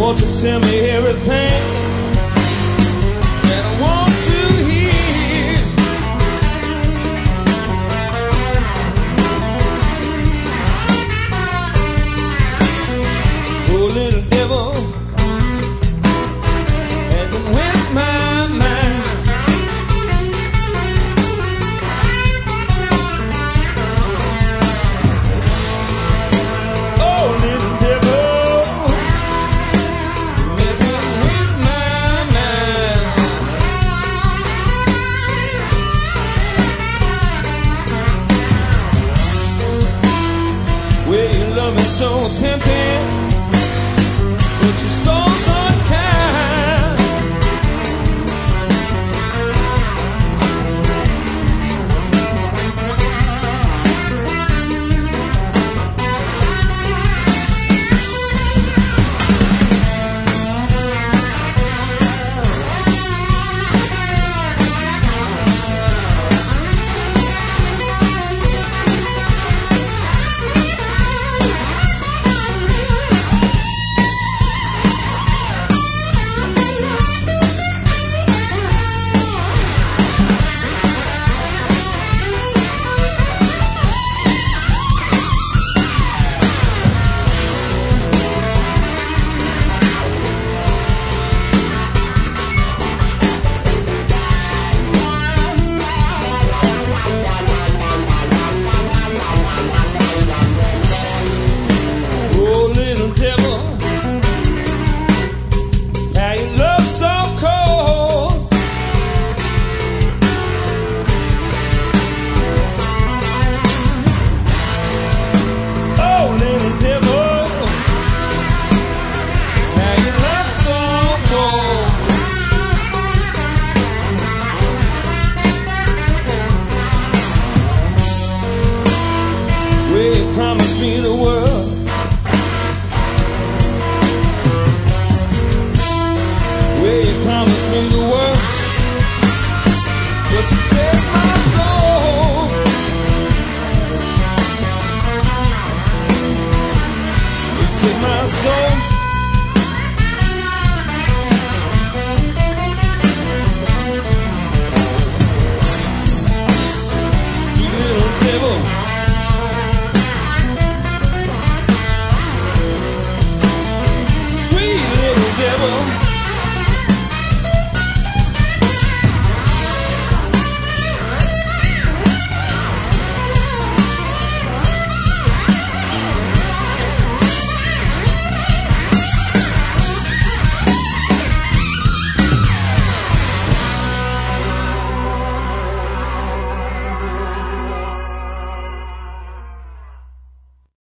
Won't you tell me everything that I want to hear? Oh, little devil, and with my mind. Oh, little devil, messing with my mind. Well, you love me so tempting, but you're so unkind. Oh, little devil, how you look so cold. Oh, little devil, how you look so cold. Well, you promised me the world. Well, you promised me the world, but you take my soul. You took my